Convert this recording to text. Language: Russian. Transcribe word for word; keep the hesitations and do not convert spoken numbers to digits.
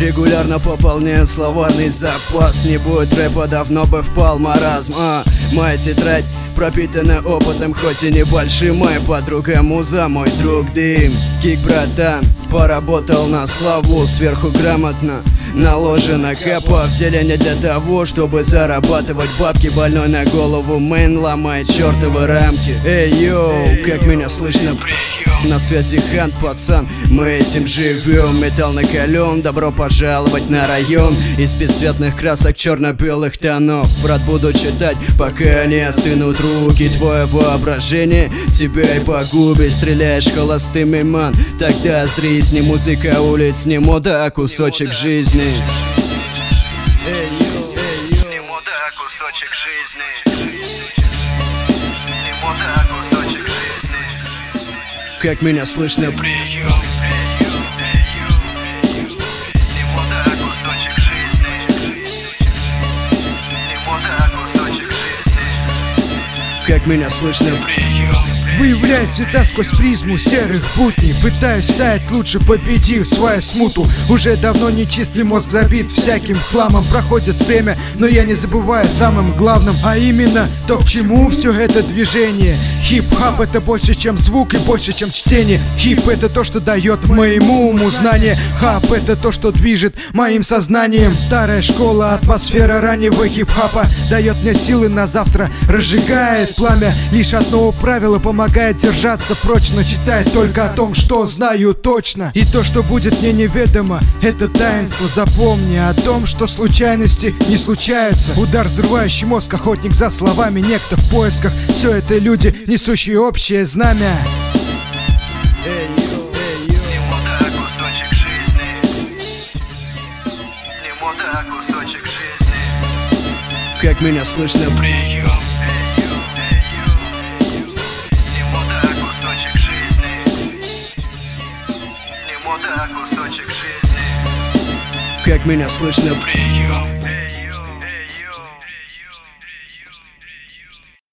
Регулярно пополняю словарный запас. Не будет рэпа, давно бы впал маразм. А, моя тетрадь пропитана опытом, хоть и небольшим. Моя подруга муза, мой друг дым. Кик, братан, поработал на славу. Сверху грамотно наложена капа. В деле не для того, чтобы зарабатывать бабки. Больной на голову мэн ломает чертовы рамки. Эй, йоу, как меня слышно? На связи Хант, пацан, мы этим живем. Металл накален, добро пожаловать на район. Из бесцветных красок черно-белых тонов. Брат, буду читать, пока не остынут руки. Твое воображение тебя и погубит. Стреляешь холостым, иман, тогда сдрисни. Музыка улиц, не мода, а кусочек жизни. Не мода, а кусочек жизни. Не мода, а кусочек жизни. Как меня слышно? Прием. Не мода, а кусочек жизни. Не мода, а кусочек жизни. Как меня слышно? Прием. Выявляет цвета сквозь призму серых будней. Пытаюсь стать лучше, победив свою смуту. Уже давно нечистый мозг забит всяким хламом. Проходит время, но я не забываю о самом главном, а именно то, к чему все это движение. Хип-хап — это больше, чем звук и больше, чем чтение. Хип — это то, что дает моему уму знания. Хап — это то, что движет моим сознанием. Старая школа, атмосфера раннего хип-хапа дает мне силы на завтра, разжигает пламя. Лишь одно правило помогает держаться прочно. Читать только о том, что знаю точно. И то, что будет мне неведомо, это таинство. Запомни о том, что случайности не случаются. Удар, взрывающий мозг, охотник за словами, некто в поисках. Все это люди, несущие общее знамя. Не мода, а кусочек жизни. Не мода, а кусочек жизни. Как меня слышно? Прием. Не мода, а кусочек жизни. Не мода, а кусочек жизни. Как меня слышно? Прием.